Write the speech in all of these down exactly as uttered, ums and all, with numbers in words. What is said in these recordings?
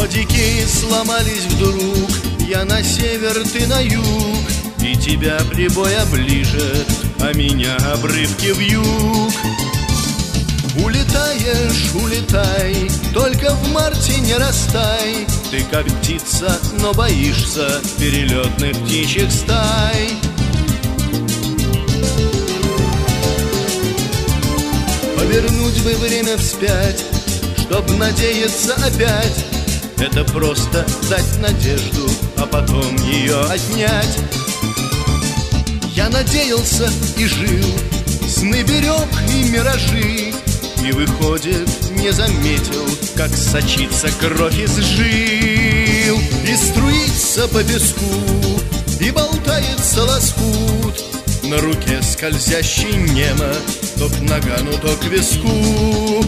Ходики сломались вдруг, я на север, ты на юг, и тебя прибой оближет, а меня обрывки вьюг. Улетаешь, улетай, только в марте не растай. Ты как птица, но боишься перелетных птичьих стай. Повернуть бы время вспять, чтоб надеяться опять. Это просто дать надежду, а потом ее отнять. Я надеялся и жил, сны берег и миражи, и, выходит, не заметил, как сочится кровь из жил. И струится по песку, и болтается лоскут на руке скользящий немо, то к нагану, то к виску.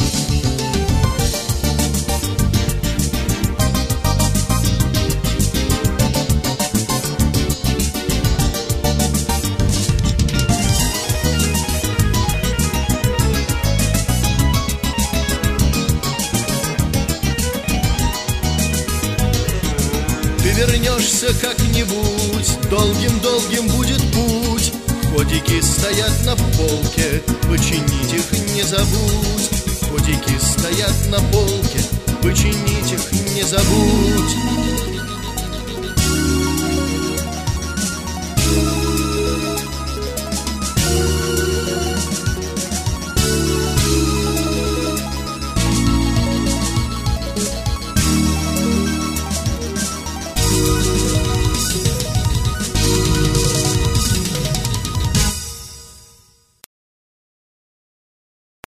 Ты вернешься как-нибудь, долгим-долгим будет путь. Ходики стоят на полке, починить их не забудь. Ходики стоят на полке, починить их не забудь.